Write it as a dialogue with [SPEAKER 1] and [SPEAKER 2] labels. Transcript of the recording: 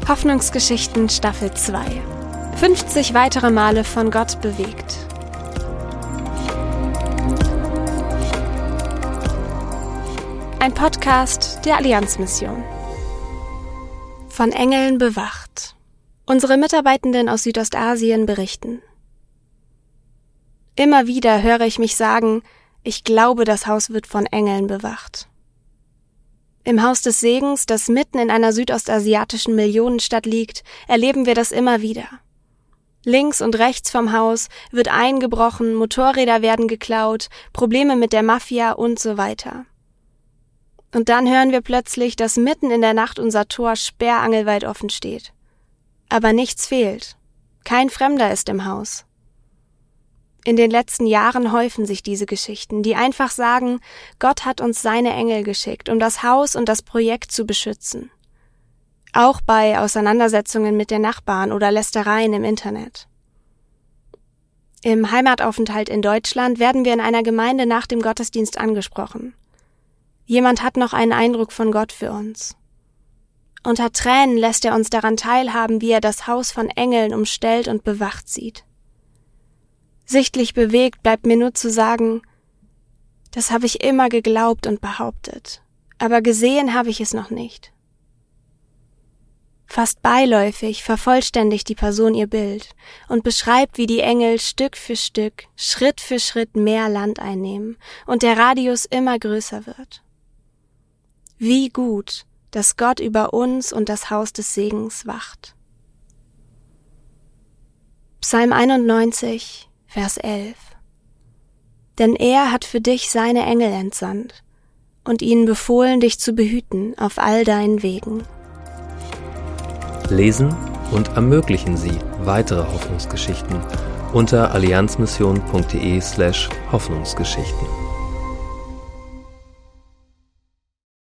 [SPEAKER 1] Hoffnungsgeschichten Staffel 2. 50 weitere Male von Gott bewegt. Ein Podcast der Allianzmission. Von Engeln bewacht. Unsere Mitarbeitenden aus Südostasien berichten. Immer wieder höre ich mich sagen, ich glaube, das Haus wird von Engeln bewacht. Im Haus des Segens, das mitten in einer südostasiatischen Millionenstadt liegt, erleben wir das immer wieder. Links und rechts vom Haus wird eingebrochen, Motorräder werden geklaut, Probleme mit der Mafia und so weiter. Und dann hören wir plötzlich, dass mitten in der Nacht unser Tor sperrangelweit offen steht. Aber nichts fehlt. Kein Fremder ist im Haus. In den letzten Jahren häufen sich diese Geschichten, die einfach sagen, Gott hat uns seine Engel geschickt, um das Haus und das Projekt zu beschützen. Auch bei Auseinandersetzungen mit den Nachbarn oder Lästereien im Internet. Im Heimataufenthalt in Deutschland werden wir in einer Gemeinde nach dem Gottesdienst angesprochen. Jemand hat noch einen Eindruck von Gott für uns. Unter Tränen lässt er uns daran teilhaben, wie er das Haus von Engeln umstellt und bewacht sieht. Sichtlich bewegt bleibt mir nur zu sagen, das habe ich immer geglaubt und behauptet, aber gesehen habe ich es noch nicht. Fast beiläufig vervollständigt die Person ihr Bild und beschreibt, wie die Engel Stück für Stück, Schritt für Schritt mehr Land einnehmen und der Radius immer größer wird. Wie gut, dass Gott über uns und das Haus des Segens wacht. Psalm 91, Vers 11. Denn er hat für dich seine Engel entsandt und ihnen befohlen, dich zu behüten auf all deinen Wegen.
[SPEAKER 2] Lesen und ermöglichen Sie weitere Hoffnungsgeschichten unter allianzmission.de/Hoffnungsgeschichten.